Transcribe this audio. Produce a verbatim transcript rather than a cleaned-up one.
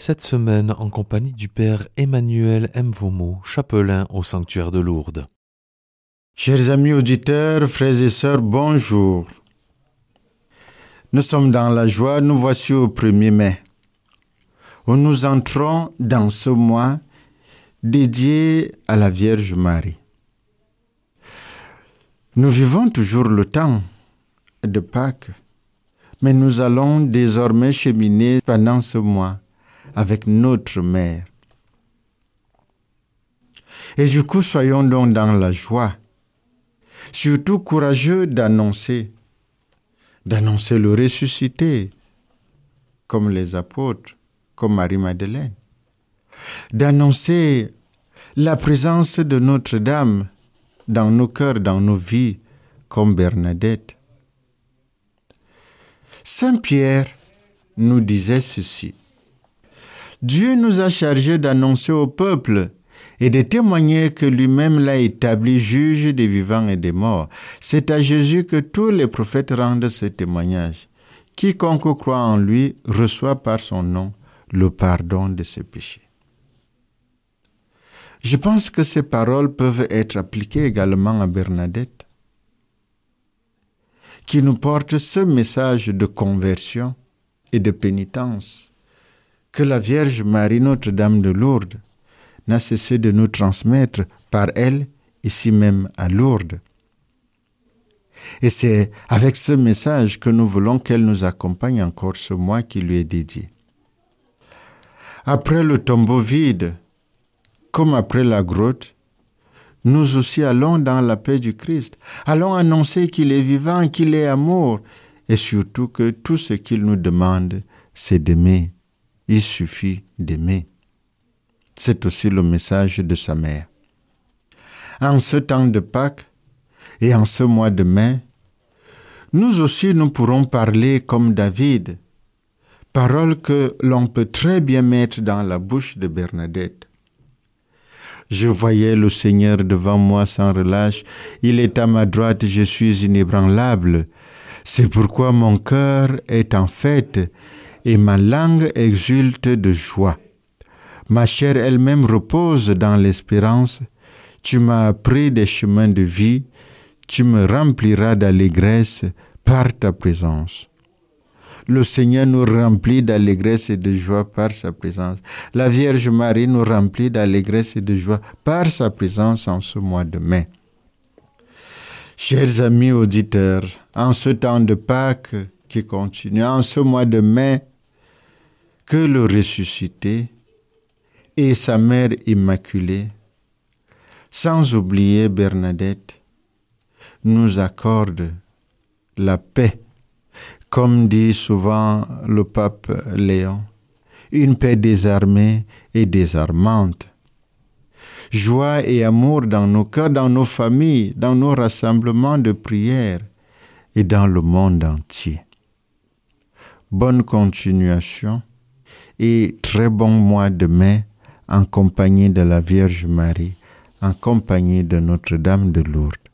cette semaine en compagnie du Père Emmanuel Mvomo, chapelain au sanctuaire de Lourdes. Chers amis auditeurs, frères et sœurs, bonjour. Nous sommes dans la joie, nous voici au premier mai, où nous entrons dans ce mois dédié à la Vierge Marie. Nous vivons toujours le temps de Pâques, mais nous allons désormais cheminer pendant ce mois avec notre Mère. Et du coup, soyons donc dans la joie, surtout courageux d'annoncer, d'annoncer le ressuscité, comme les apôtres, comme Marie-Madeleine, d'annoncer la présence de Notre-Dame dans nos cœurs, dans nos vies, comme Bernadette. Saint Pierre nous disait ceci: Dieu nous a chargés d'annoncer au peuple et de témoigner que lui-même l'a établi juge des vivants et des morts. C'est à Jésus que tous les prophètes rendent ce témoignage. Quiconque croit en lui reçoit par son nom le pardon de ses péchés. Je pense que ces paroles peuvent être appliquées également à Bernadette, qui nous porte ce message de conversion et de pénitence que la Vierge Marie, Notre-Dame de Lourdes, n'a cessé de nous transmettre par elle, ici même à Lourdes. Et c'est avec ce message que nous voulons qu'elle nous accompagne encore ce mois qui lui est dédié. Après le tombeau vide, comme après la grotte, nous aussi allons dans la paix du Christ. Allons annoncer qu'il est vivant, qu'il est amour, et surtout que tout ce qu'il nous demande, c'est d'aimer. Il suffit d'aimer. C'est aussi le message de sa mère. En ce temps de Pâques et en ce mois de mai, nous aussi nous pourrons parler comme David, parole que l'on peut très bien mettre dans la bouche de Bernadette. Je voyais le Seigneur devant moi sans relâche, il est à ma droite, je suis inébranlable. C'est pourquoi mon cœur est en fête et ma langue exulte de joie. Ma chair elle-même repose dans l'espérance. Tu m'as appris des chemins de vie, tu me rempliras d'allégresse par ta présence. Le Seigneur nous remplit d'allégresse et de joie par sa présence. La Vierge Marie nous remplit d'allégresse et de joie par sa présence en ce mois de mai. Chers amis auditeurs, en ce temps de Pâques qui continue, en ce mois de mai, que le ressuscité et sa mère immaculée, sans oublier Bernadette, nous accordent la paix, comme dit souvent le pape Léon, une paix désarmée et désarmante. Joie et amour dans nos cœurs, dans nos familles, dans nos rassemblements de prière et dans le monde entier. Bonne continuation et très bon mois de mai en compagnie de la Vierge Marie, en compagnie de Notre-Dame de Lourdes.